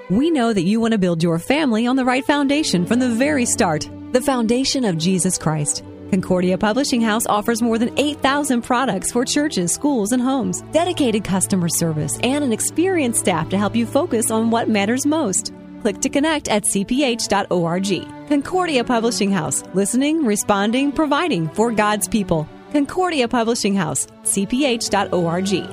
We know that you want to build your family on the right foundation from the very start, the foundation of Jesus Christ. Concordia Publishing House offers more than 8,000 products for churches, schools, and homes, dedicated customer service, and an experienced staff to help you focus on what matters most. Click to connect at cph.org. Concordia Publishing House, listening, responding, providing for God's people. Concordia Publishing House, cph.org.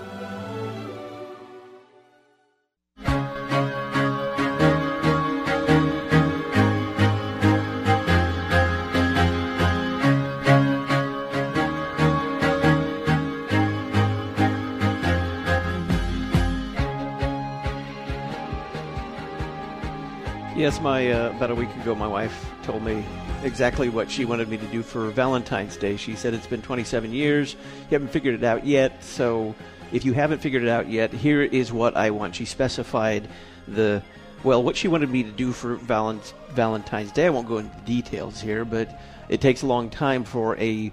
Yes, about a week ago, my wife told me exactly what she wanted me to do for Valentine's Day. She said, it's been 27 years, you haven't figured it out yet, so if you haven't figured it out yet, here is what I want. She specified what she wanted me to do for Valentine's Day. I won't go into details here, but it takes a long time for a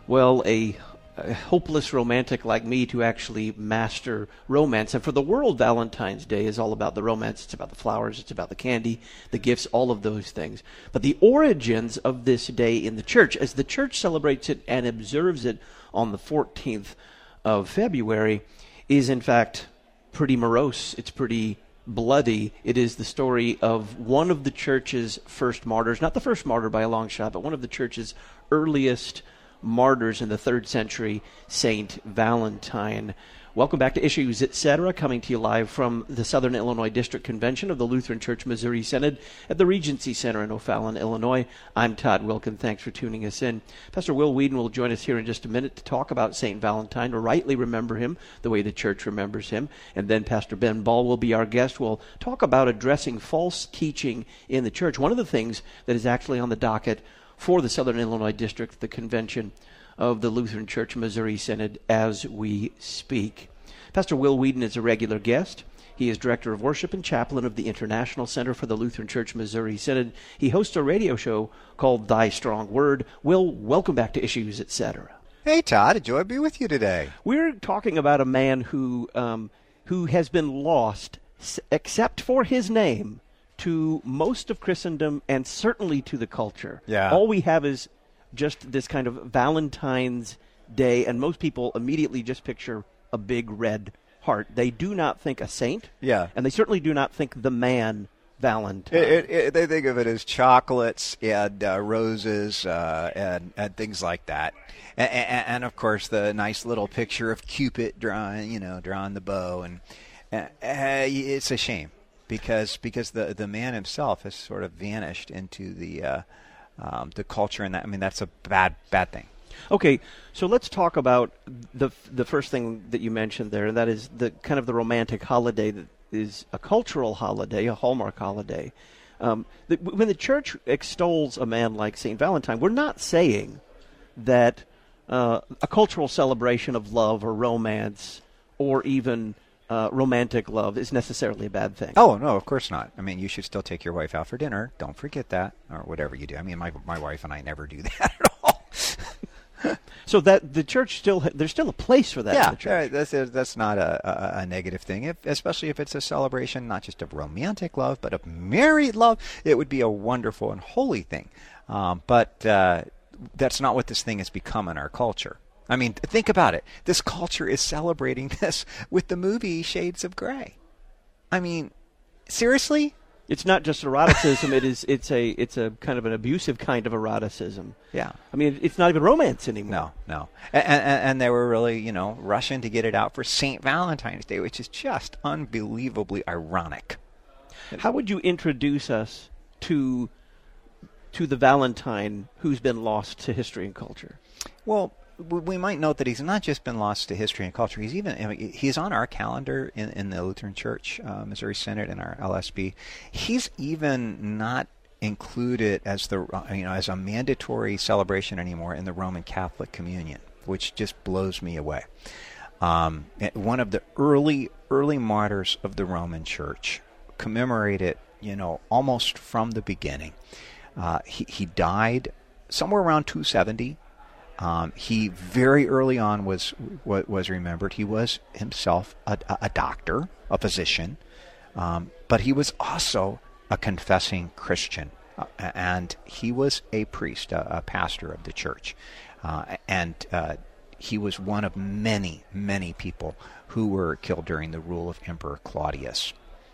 hopeless romantic like me to actually master romance. And for the world, Valentine's Day is all about the romance. It's about the flowers. It's about the candy, the gifts, all of those things. But the origins of this day in the church, as the church celebrates it and observes it on the 14th of February, is in fact pretty morose. It's pretty bloody. It is the story of one of the church's first martyrs, not the first martyr by a long shot, but one of the church's earliest martyrs in the 3rd century, Saint Valentine. Welcome back to Issues, Etc., coming to you live from the Southern Illinois District Convention of the Lutheran Church Missouri Synod at the Regency Center in O'Fallon, Illinois. I'm Todd Wilkin. Thanks for tuning us in. Pastor Will Whedon will join us here in just a minute to talk about Saint Valentine, to rightly remember him the way the church remembers him. And then Pastor Ben Ball will be our guest. We'll talk about addressing false teaching in the church. One of the things that is actually on the docket for the Southern Illinois District, the convention of the Lutheran Church Missouri Synod, as we speak. Pastor Will Whedon is a regular guest. He is Director of Worship and Chaplain of the International Center for the Lutheran Church Missouri Synod. He hosts a radio show called Thy Strong Word. Will, welcome back to Issues, Etc. Hey, Todd. A joy to be with you today. We're talking about a man who has been lost, except for his name, to most of Christendom and certainly to the culture. Yeah. All we have is just this kind of Valentine's Day, and most people immediately just picture a big red heart. They do not think a saint. Yeah. And they certainly do not think the man Valentine. They think of it as chocolates and roses and things like that. And of course, the nice little picture of Cupid drawing the bow. And it's a shame. Because the man himself has sort of vanished into the culture, and that's a bad thing. Okay, so let's talk about the first thing that you mentioned there, and that is the kind of the romantic holiday that is a cultural holiday, a Hallmark holiday. When the church extols a man like Saint Valentine, we're not saying that a cultural celebration of love or romance or even romantic love is necessarily a bad thing. Oh, no, of course not. I mean, you should still take your wife out for dinner. Don't forget that, or whatever you do. I mean, my wife and I never do that at all. So that the church there's still a place for that in the church. That's not a negative thing, especially if it's a celebration not just of romantic love, but of married love. It would be a wonderful and holy thing. But that's not what this thing has become in our culture. I mean, think about it. This culture is celebrating this with the movie Shades of Grey. I mean, seriously? It's not just eroticism. It's a kind of an abusive kind of eroticism. Yeah. I mean, it's not even romance anymore. No. And they were really, rushing to get it out for St. Valentine's Day, which is just unbelievably ironic. How would you introduce us to the Valentine who's been lost to history and culture? Well, we might note that he's not just been lost to history and culture. He's on our calendar in the Lutheran Church, Missouri Synod, and our LSB. He's even not included as as a mandatory celebration anymore in the Roman Catholic Communion, which just blows me away. One of the early martyrs of the Roman Church, commemorated, almost from the beginning. He died somewhere around 270. He very early on was remembered. He was himself a doctor, a physician, But he was also a confessing Christian, and he was a priest, a pastor of the church, and he was one of many, many people who were killed during the rule of Emperor Claudius.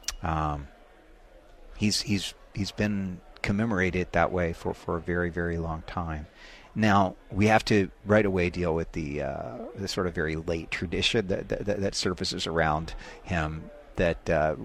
He's been commemorated that way for a very, very long time. Now, we have to right away deal with the sort of very late tradition that surfaces around him. That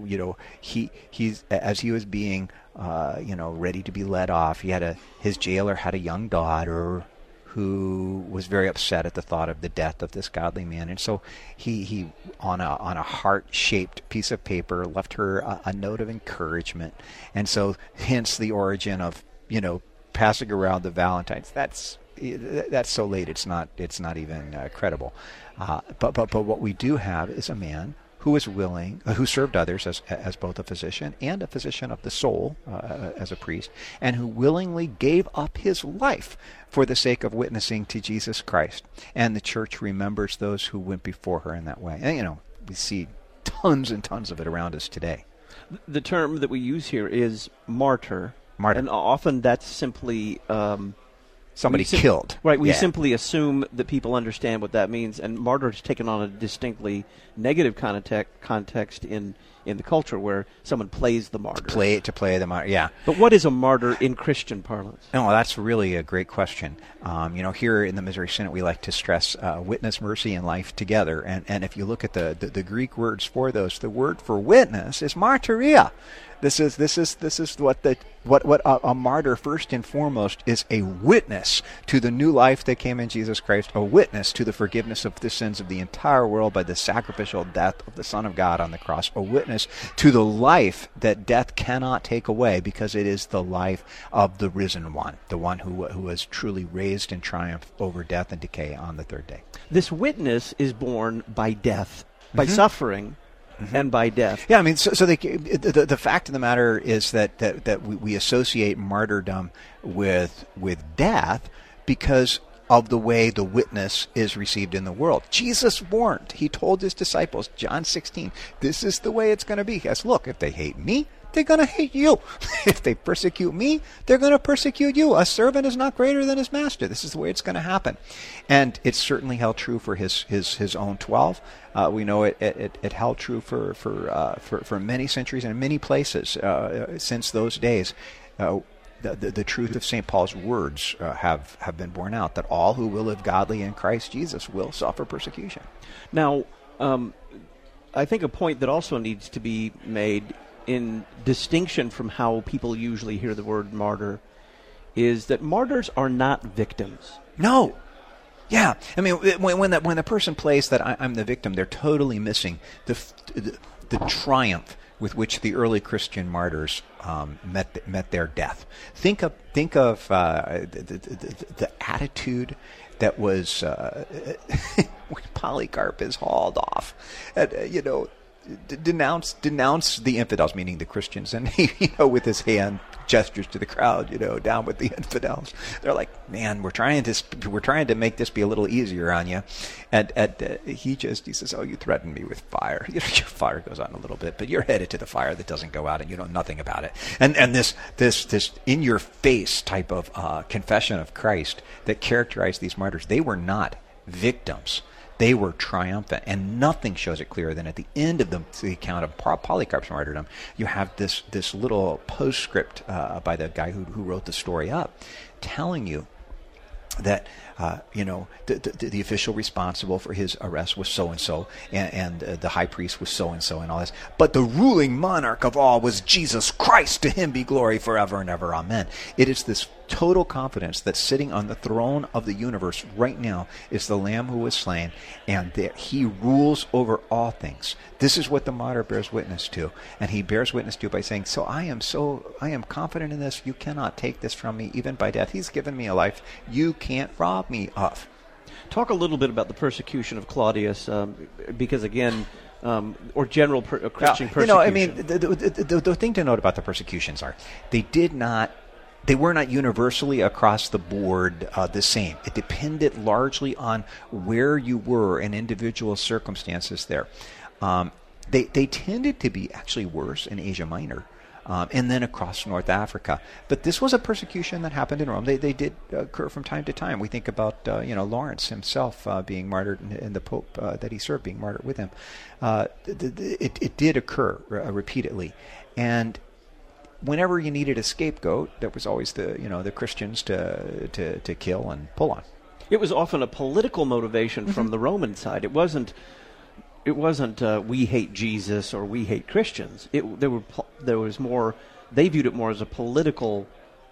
he's as he was being ready to be let off, his jailer had a young daughter who was very upset at the thought of the death of this godly man, and so he on a heart-shaped piece of paper left her a note of encouragement, and so hence the origin of passing around the Valentines. That's so late. It's not even credible. But what we do have is a man who was willing, who served others as both a physician and a physician of the soul, as a priest, and who willingly gave up his life for the sake of witnessing to Jesus Christ. And the church remembers those who went before her in that way. And, we see tons and tons of it around us today. The term that we use here is martyr. Martyr. And often that's simply... somebody killed. Right, we Yeah. simply assume that people understand what that means, and martyr is taken on a distinctly negative context in the culture where someone plays the martyr. To play the martyr, yeah. But what is a martyr in Christian parlance? No, that's really a great question. Here in the Missouri Synod, we like to stress witness, mercy, and life together. And if you look at the Greek words for those, the word for witness is martyria. This is what a martyr first and foremost is: a witness to the new life that came in Jesus Christ, a witness to the forgiveness of the sins of the entire world by the sacrificial death of the Son of God on the cross, a witness to the life that death cannot take away, because it is the life of the risen one, the one who was truly raised in triumph over death and decay on the third day. This witness is born by death, by suffering, and by death. Yeah, I mean, so the fact of the matter is that we associate martyrdom with death because of the way the witness is received in the world. Jesus warned. He told his disciples, John 16, this is the way it's going to be. He says, look, if they hate me, they're going to hate you. If they persecute me, they're going to persecute you. A servant is not greater than his master. This is the way it's going to happen. And it certainly held true for his own 12. We know it held true for many centuries and many places since those days. The truth of St. Paul's words have been borne out, that all who will live godly in Christ Jesus will suffer persecution. Now, I think a point that also needs to be made in distinction from how people usually hear the word martyr is that martyrs are not victims. No. Yeah. I mean, when the person plays that I'm the victim, they're totally missing the triumph with which the early Christian martyrs met their death. Think of the attitude that was when Polycarp is hauled off. Denounce the infidels, meaning the Christians, and he, with his hand gestures to the crowd, down with the infidels. They're like, man, we're trying to make this be a little easier on you, and he says, oh, you threatened me with fire. Your fire goes on a little bit, but you're headed to the fire that doesn't go out, and you know nothing about it. And this in your face type of confession of Christ that characterized these martyrs. They were not victims. They were triumphant, and nothing shows it clearer than at the end of the account of Polycarp's martyrdom, you have this little postscript by the guy who wrote the story up, telling you that the official responsible for his arrest was so-and-so, and the high priest was so-and-so, and all this. But the ruling monarch of all was Jesus Christ. To him be glory forever and ever. Amen. It is this total confidence that sitting on the throne of the universe right now is the Lamb who was slain, and that he rules over all things. This is what the martyr bears witness to, and he bears witness to by saying, I am confident in this. You cannot take this from me, even by death. He's given me a life you can't rob me of. Talk a little bit about the persecution of Claudius, because again, or general Christian persecution. The thing to note about the persecutions are they were not universally across the board the same. It depended largely on where you were and individual circumstances there. They tended to be actually worse in Asia Minor. And then across North Africa. But this was a persecution that happened in Rome. They did occur from time to time. We think about Lawrence himself being martyred, and the Pope that he served being martyred with him. It did occur repeatedly. And whenever you needed a scapegoat, there was always the Christians to kill and pull on. It was often a political motivation from the Roman side. It wasn't we hate Jesus or we hate Christians. There was more. They viewed it more as a political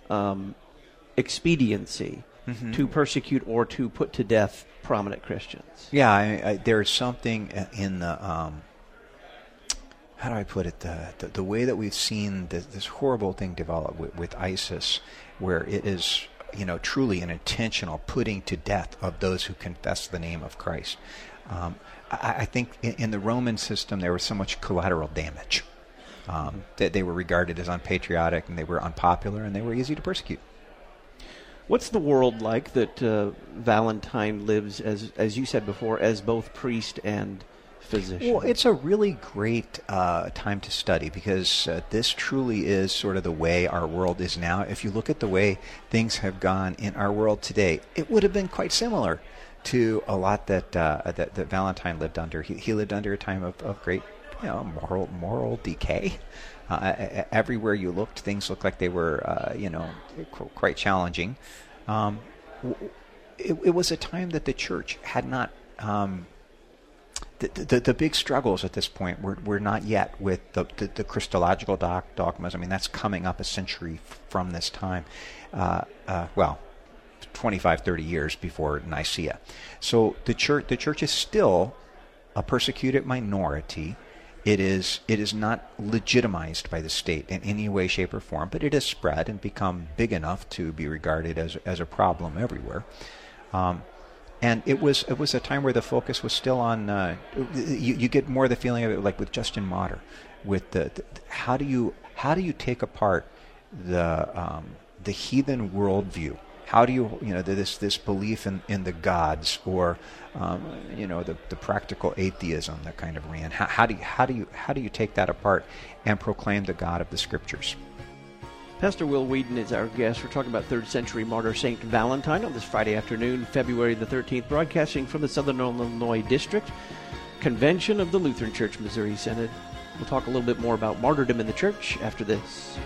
expediency to persecute or to put to death prominent Christians. Yeah, there's something in the how do I put it? The way that we've seen this horrible thing develop with ISIS, where it is truly an intentional putting to death of those who confess the name of Christ. I think in the Roman system there was so much collateral damage that they were regarded as unpatriotic, and they were unpopular, and they were easy to persecute. What's the world like that Valentine lives, as you said before, as both priest and physician? Well, it's a really great time to study, because this truly is sort of the way our world is now. If you look at the way things have gone in our world today, it would have been quite similar to a lot that Valentine lived under. He lived under a time of great, moral decay. Everywhere you looked, things looked like they were, quite challenging. It was a time that the church had not. The big struggles at this point were not yet with the Christological dogmas. I mean, that's coming up a century from this time. 25, 30 years before Nicaea. So the church is still a persecuted minority. It is not legitimized by the state in any way, shape, or form, but it has spread and become big enough to be regarded as a problem everywhere. And it was a time where the focus was still on. You get more of the feeling of it, like with Justin Martyr, with the how do you take apart the heathen worldview? How do you this belief in the gods, or the practical atheism that kind of ran? How do you take that apart and proclaim the God of the Scriptures? Pastor Will Whedon is our guest. We're talking about 3rd century martyr Saint Valentine on this Friday afternoon, February the 13th, broadcasting from the Southern Illinois District Convention of the Lutheran Church Missouri Synod. We'll talk a little bit more about martyrdom in the church after this.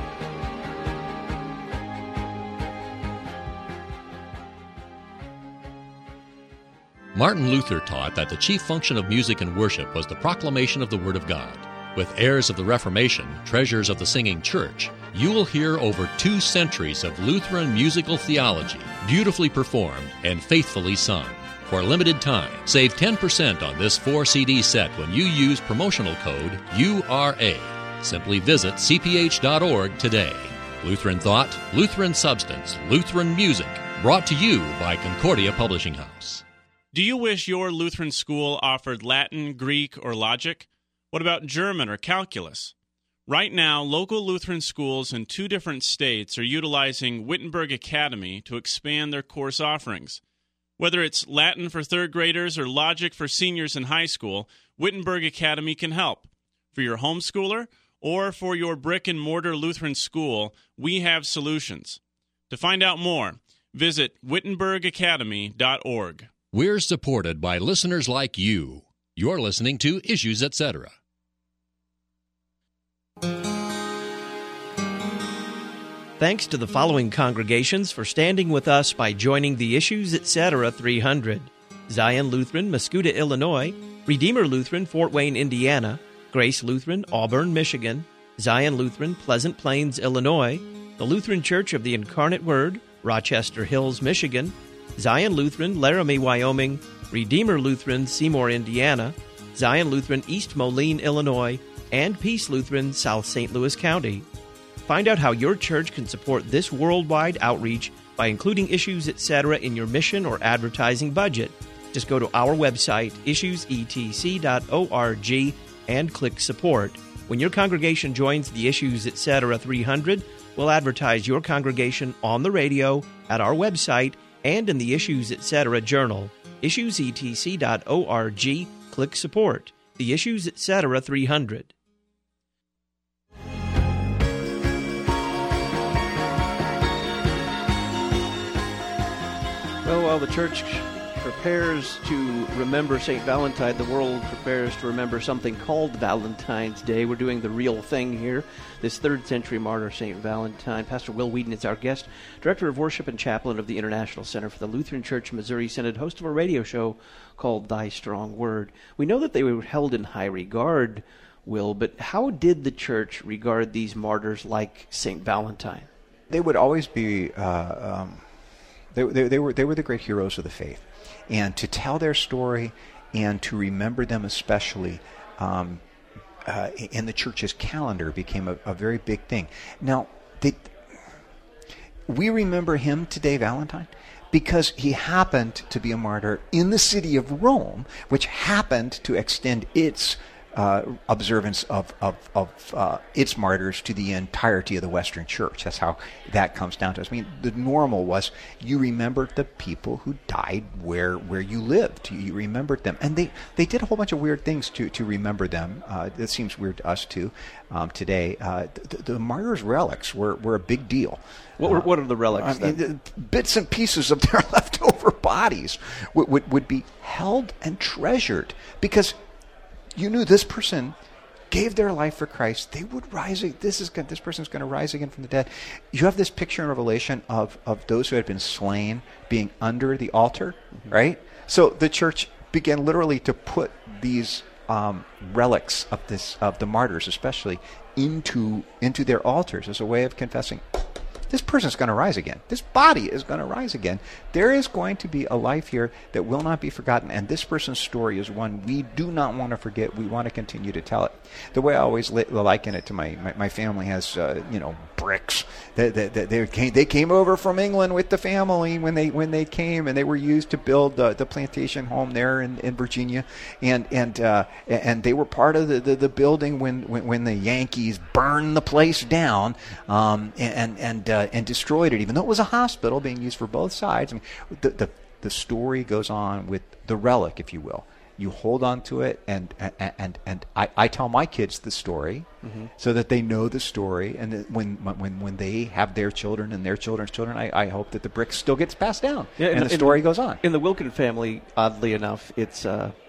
Martin Luther taught that the chief function of music and worship was the proclamation of the Word of God. With heirs of the Reformation, treasures of the singing church, you will hear over 2 centuries of Lutheran musical theology, beautifully performed and faithfully sung. For a limited time, save 10% on this 4-CD set when you use promotional code URA. Simply visit cph.org today. Lutheran Thought, Lutheran Substance, Lutheran Music, brought to you by Concordia Publishing House. Do you wish your Lutheran school offered Latin, Greek, or logic? What about German or calculus? Right now, local Lutheran schools in 2 different states are utilizing Wittenberg Academy to expand their course offerings. Whether it's Latin for 3rd graders or logic for seniors in high school, Wittenberg Academy can help. For your homeschooler or for your brick-and-mortar Lutheran school, we have solutions. To find out more, visit wittenbergacademy.org. We're supported by listeners like you. You're listening to Issues Etc. Thanks to the following congregations for standing with us by joining the Issues Etc. 300. Zion Lutheran, Mascoutah, Illinois; Redeemer Lutheran, Fort Wayne, Indiana; Grace Lutheran, Auburn, Michigan; Zion Lutheran, Pleasant Plains, Illinois; the Lutheran Church of the Incarnate Word, Rochester Hills, Michigan; Zion Lutheran, Laramie, Wyoming; Redeemer Lutheran, Seymour, Indiana; Zion Lutheran, East Moline, Illinois; and Peace Lutheran, South St. Louis County. Find out how your church can support this worldwide outreach by including Issues Etc. in your mission or advertising budget. Just go to our website, issuesetc.org, and click Support. When your congregation joins the Issues Etc. 300, we'll advertise your congregation on the radio, at our website, and in the Issues Etc. journal. issuesetc.org, click Support. The Issues Etc. 300. Well, while the church prepares to remember St. Valentine, the world prepares to remember something called Valentine's Day. We're doing the real thing here. This 3rd century martyr, St. Valentine. Pastor Will Wheaton is our guest, Director of Worship and Chaplain of the International Center for the Lutheran Church Missouri Synod, host of a radio show called Thy Strong Word. We know that they were held in high regard, Will, but how did the church regard these martyrs like St. Valentine? They would always be... They were the great heroes of the faith. And to tell their story and to remember them especially in the church's calendar became a very big thing. Now, we remember him today, Valentine, because he happened to be a martyr in the city of Rome, which happened to extend its observance of its martyrs to the entirety of the Western Church. That's how that comes down to us. I mean, the normal was you remembered the people who died where you lived. You remembered them. And they did a whole bunch of weird things to remember them. It seems weird to us, too, today. The martyrs' relics were a big deal. What are the relics? The bits and pieces of their leftover bodies would be held and treasured because you knew this person gave their life for Christ. They would rise. This person's going to rise again from the dead. You have this picture in Revelation of those who had been slain being under the altar, right? So the church began literally to put these relics of the martyrs, especially, into their altars as a way of confessing, this person's going to rise again. This body is going to rise again. There is going to be a life here that will not be forgotten, and this person's story is one we do not want to forget. We want to continue to tell it. The way I always liken it to my family has, bricks. They came over from England with the family when they came, and they were used to build the plantation home there in Virginia, and they were part of the building when the Yankees burned the place down, and destroyed it, even though it was a hospital being used for both sides. I mean, the story goes on with the relic, if you will. You hold on to it, and I tell my kids the story, so that they know the story, and that when they have their children and their children's children, I hope that the brick still gets passed down, and the story goes on. In the Wilkin family, oddly enough, it's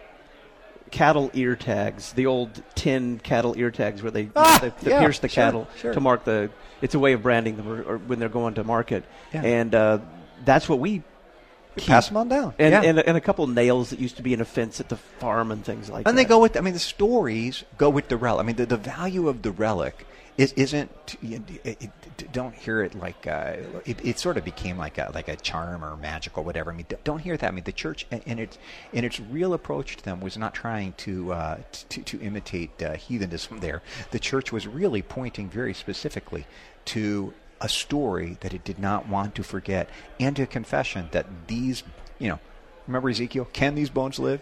cattle ear tags, the old tin cattle ear tags where they pierce the cattle to mark the. It's a way of branding them or when they're going to market, and that's what we pass them on down. And a couple of nails that used to be in a fence at the farm and things like that. And they go with. I mean, the stories go with the relic. I mean, the value of the relic isn't. Don't hear it like it sort of became like a charm or magic or whatever. I mean, don't hear that. I mean, the church in its real approach to them was not trying to imitate heathenism. There, the church was really pointing very specifically to a story that it did not want to forget, and to a confession that these, remember Ezekiel? Can these bones live?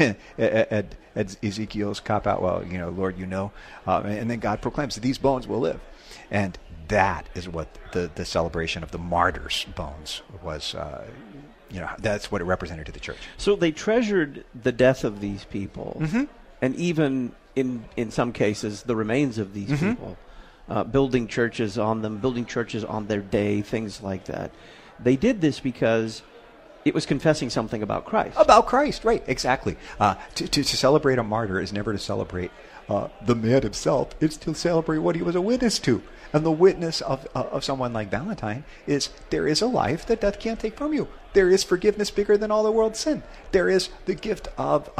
at Ezekiel's cop out, well, Lord, and then God proclaims that these bones will live. And that is what the celebration of the martyrs' bones was, that's what it represented to the church. So they treasured the death of these people, and even in some cases, the remains of these people. Building churches on them, building churches on their day, things like that. They did this because it was confessing something about Christ. About Christ, right, exactly. To celebrate a martyr is never to celebrate the man himself. It's to celebrate what he was a witness to. And the witness of someone like Valentine is there is a life that death can't take from you. There is forgiveness bigger than all the world's sin. There is the gift of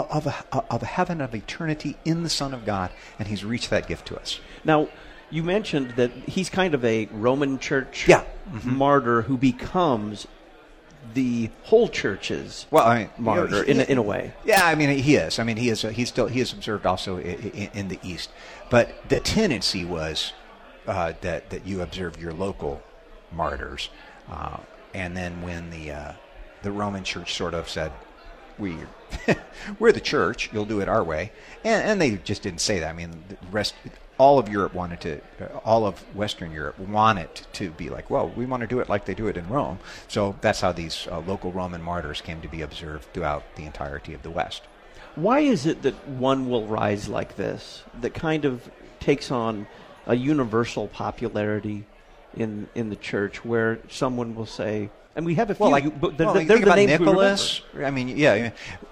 a heaven, of eternity in the Son of God, and he's reached that gift to us. Now, you mentioned that he's kind of a Roman Church martyr who becomes the whole church's martyr in a way. Yeah, I mean he is. I mean he is observed also in the East, but the tendency was that you observe your local martyrs, and then when the Roman Church sort of said, we're the church, you'll do it our way, and they just didn't say that. I mean the rest. All of Western Europe wanted to be like, well, we want to do it like they do it in Rome. So that's how these local Roman martyrs came to be observed throughout the entirety of the West. Why is it that one will rise like this, that kind of takes on a universal popularity in the church, where someone will say, and we have a few, but they're the names Nicholas. I mean, yeah.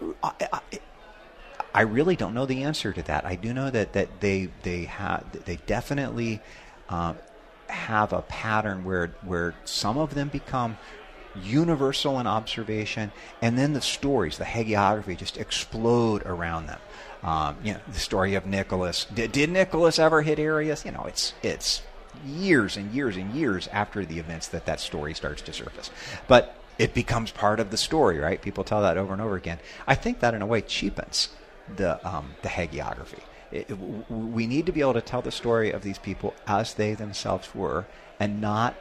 I really don't know the answer to that. I do know that they definitely have a pattern where some of them become universal in observation, and then the stories, the hagiography, just explode around them. The story of Nicholas. Did Nicholas ever hit Arius? It's years and years and years after the events that story starts to surface, but it becomes part of the story, right? People tell that over and over again. I think that in a way cheapens the hagiography. We need to be able to tell the story of these people as they themselves were, and not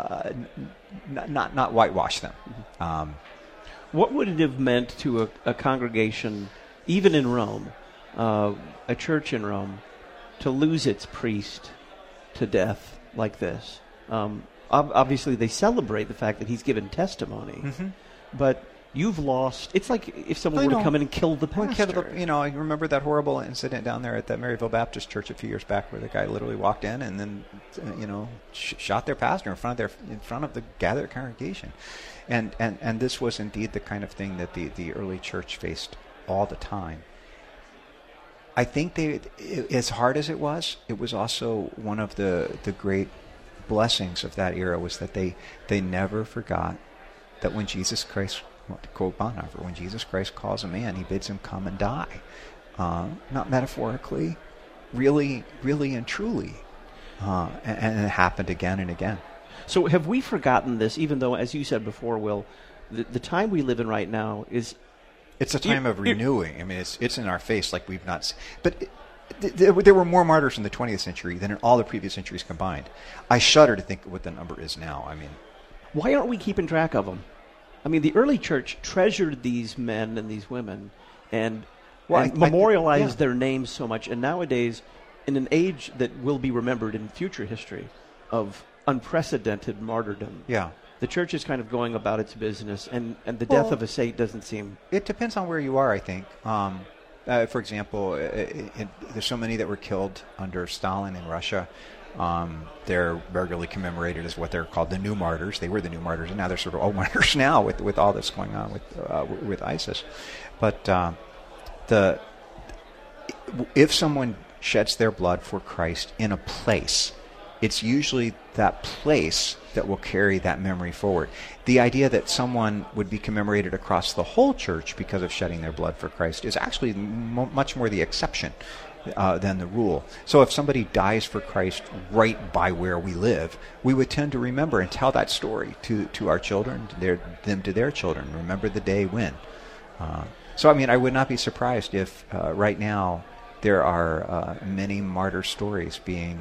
whitewash them. What would it have meant to a congregation, even in Rome, a church in Rome, to lose its priest to death like this? Obviously, they celebrate the fact that he's given testimony, but you've lost. It's like if someone were to come in and kill the pastor. I remember that horrible incident down there at that Maryville Baptist Church a few years back, where the guy literally walked in and then, shot their pastor in front of the gathered congregation, and this was indeed the kind of thing that the early church faced all the time. I think as hard as it was also one of the great blessings of that era was that they never forgot that when Jesus Christ, to quote Bonhoeffer, when Jesus Christ calls a man, he bids him come and die. Not metaphorically, really, really and truly. And it happened again and again. So have we forgotten this, even though, as you said before, Will, the time we live in right now is... It's a time of renewing. I mean, it's in our face like we've not... But there were more martyrs in the 20th century than in all the previous centuries combined. I shudder to think what the number is now. I mean... Why aren't we keeping track of them? I mean, the early church treasured these men and these women and memorialized their names so much. And nowadays, in an age that will be remembered in future history of unprecedented martyrdom, the church is kind of going about its business, and the death of a saint doesn't seem... It depends on where you are, I think. For example, there's so many that were killed under Stalin in Russia. They're regularly commemorated as what they're called the new martyrs. They were the new martyrs, and now they're sort of old martyrs now with all this going on with ISIS. But if someone sheds their blood for Christ in a place, it's usually that place that will carry that memory forward. The idea that someone would be commemorated across the whole church because of shedding their blood for Christ is actually much more the exception than the rule. So if somebody dies for Christ right by where we live, we would tend to remember and tell that story to our children, them to their children. Remember the day when. So, I mean, I would not be surprised if right now there are many martyr stories being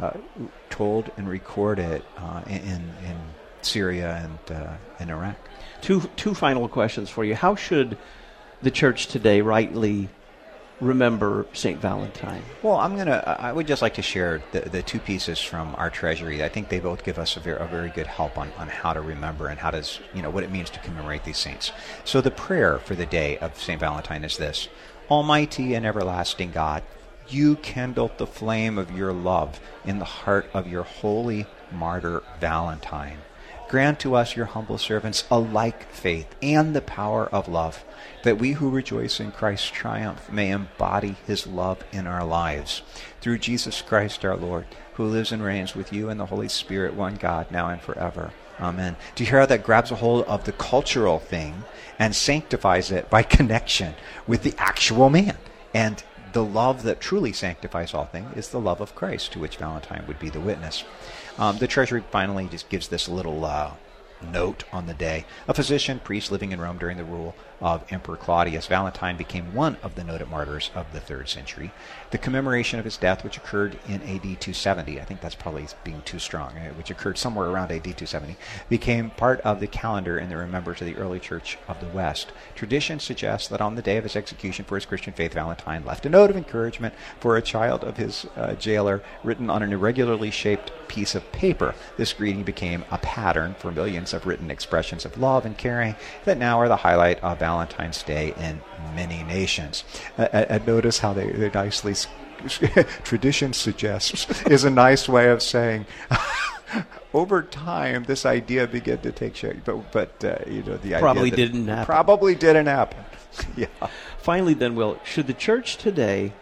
told and recorded in Syria and Iraq. Two final questions for you. How should the church today rightly remember St. Valentine? Well, I would just like to share the two pieces from our treasury. I think they both give us a very good help on how to remember and what it means to commemorate these saints. So the prayer for the day of St. Valentine is this: Almighty and everlasting God, you kindled the flame of your love in the heart of your holy martyr Valentine. Grant to us, your humble servants, a like faith and the power of love, that we who rejoice in Christ's triumph may embody his love in our lives. Through Jesus Christ our Lord, who lives and reigns with you and the Holy Spirit, one God, now and forever. Amen. Do you hear how that grabs a hold of the cultural thing and sanctifies it by connection with the actual man? And the love that truly sanctifies all things is the love of Christ, to which Valentine would be the witness. The treasury finally just gives this little note on the day. A physician, priest living in Rome during the rule of Emperor Claudius, Valentine became one of the noted martyrs of the 3rd century. The commemoration of his death, which occurred in AD 270, I think that's probably being too strong, which occurred somewhere around AD 270, became part of the calendar in the remembrance of the early church of the West. Tradition suggests that on the day of his execution for his Christian faith, Valentine left a note of encouragement for a child of his jailer, written on an irregularly shaped piece of paper. This greeting became a pattern for millions series of written expressions of love and caring that now are the highlight of Valentine's Day in many nations. And notice how they nicely, tradition suggests, is a nice way of saying, over time, this idea began to take shape. But the idea probably didn't happen. Probably didn't happen. Yeah. Finally, then, Will, should the church today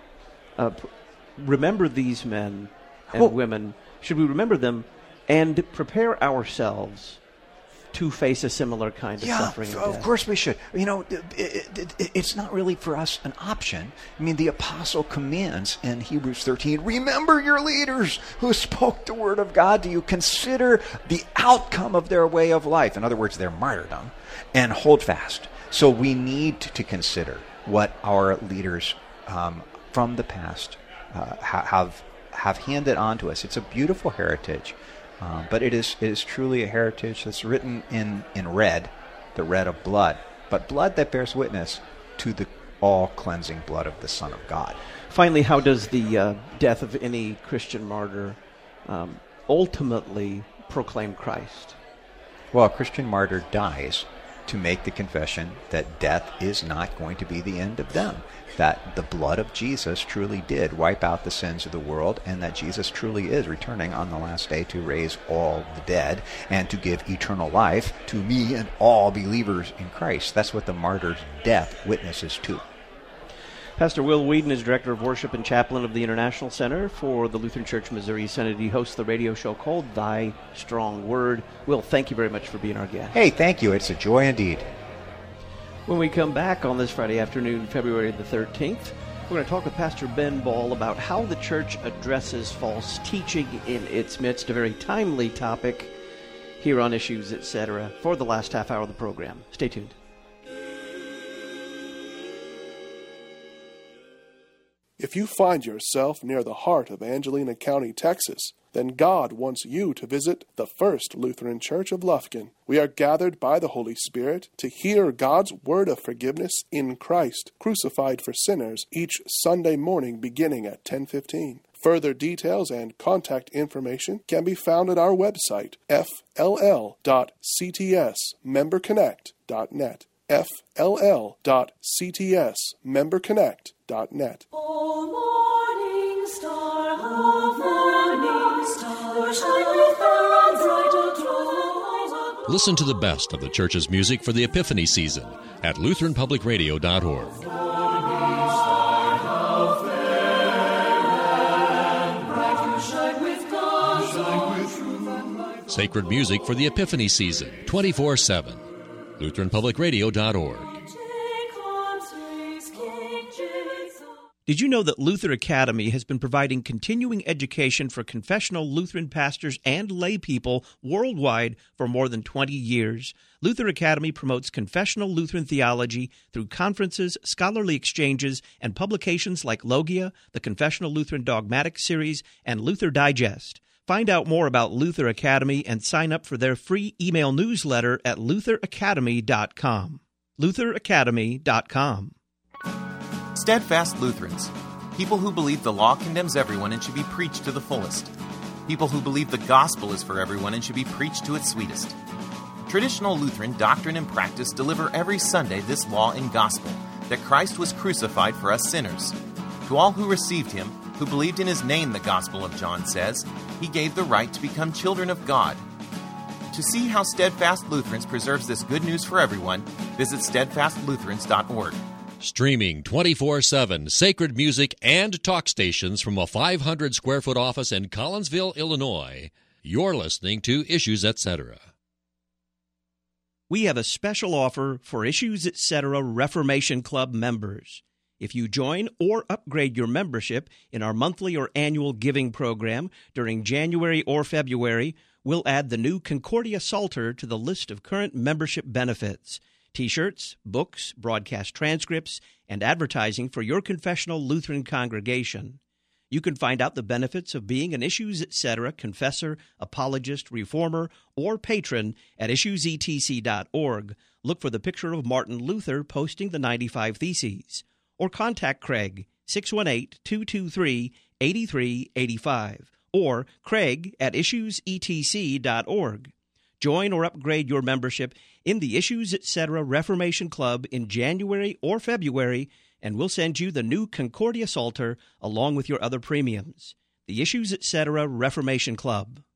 remember these men and women? Should we remember them and prepare ourselves to face a similar kind of suffering and death? Of course we should. It's not really for us an option. I mean, the apostle commands in Hebrews 13, remember your leaders who spoke the word of God to you. Consider the outcome of their way of life. In other words, their martyrdom, and hold fast. So we need to consider what our leaders from the past have handed on to us. It's a beautiful heritage. But it is truly a heritage that's written in red, the red of blood, but blood that bears witness to the all-cleansing blood of the Son of God. Finally, how does the death of any Christian martyr ultimately proclaim Christ? Well, a Christian martyr dies to make the confession that death is not going to be the end of them, that the blood of Jesus truly did wipe out the sins of the world, and that Jesus truly is returning on the last day to raise all the dead and to give eternal life to me and all believers in Christ. That's what the martyr's death witnesses to. Pastor Will Weedon is Director of Worship and Chaplain of the International Center for the Lutheran Church Missouri Synod. He hosts the radio show called Thy Strong Word. Will, thank you very much for being our guest. Hey, thank you. It's a joy indeed. When we come back on this Friday afternoon, February the 13th, we're going to talk with Pastor Ben Ball about how the church addresses false teaching in its midst, a very timely topic here on Issues, Etc. for the last half hour of the program. Stay tuned. If you find yourself near the heart of Angelina County, Texas, then God wants you to visit the First Lutheran Church of Lufkin. We are gathered by the Holy Spirit to hear God's word of forgiveness in Christ, crucified for sinners, each Sunday morning beginning at 10:15. Further details and contact information can be found at our website, fll.ctsmemberconnect.net. fll.ctsmemberconnect.net. Morning star, morning star, shine with the bright light. Listen to the best of the church's music for the Epiphany season at LutheranPublicRadio.org. Sacred music for the Epiphany season, 24/7. LutheranPublicRadio.org. Did you know that Luther Academy has been providing continuing education for confessional Lutheran pastors and lay people worldwide for more than 20 years? Luther Academy promotes confessional Lutheran theology through conferences, scholarly exchanges, and publications like Logia, the Confessional Lutheran Dogmatic Series, and Luther Digest. Find out more about Luther Academy and sign up for their free email newsletter at lutheracademy.com. lutheracademy.com. Steadfast Lutherans, people who believe the law condemns everyone and should be preached to the fullest. People who believe the gospel is for everyone and should be preached to its sweetest. Traditional Lutheran doctrine and practice deliver every Sunday this law and gospel, that Christ was crucified for us sinners. To all who received him, who believed in his name, the Gospel of John says, he gave the right to become children of God. To see how Steadfast Lutherans preserves this good news for everyone, visit steadfastlutherans.org. Streaming 24/7 sacred music and talk stations from a 500-square-foot office in Collinsville, Illinois. You're listening to Issues, Etc. We have a special offer for Issues, Etc. Reformation Club members. If you join or upgrade your membership in our monthly or annual giving program during January or February, we'll add the new Concordia Psalter to the list of current membership benefits. T-shirts, books, broadcast transcripts, and advertising for your confessional Lutheran congregation. You can find out the benefits of being an Issues, Etc. confessor, apologist, reformer, or patron at issuesetc.org. Look for the picture of Martin Luther posting the 95 Theses. Or contact Craig, 618-223-8385, or Craig at issuesetc.org. Join or upgrade your membership in the Issues Etc. Reformation Club in January or February, and we'll send you the new Concordia Psalter along with your other premiums. The Issues Etc. Reformation Club.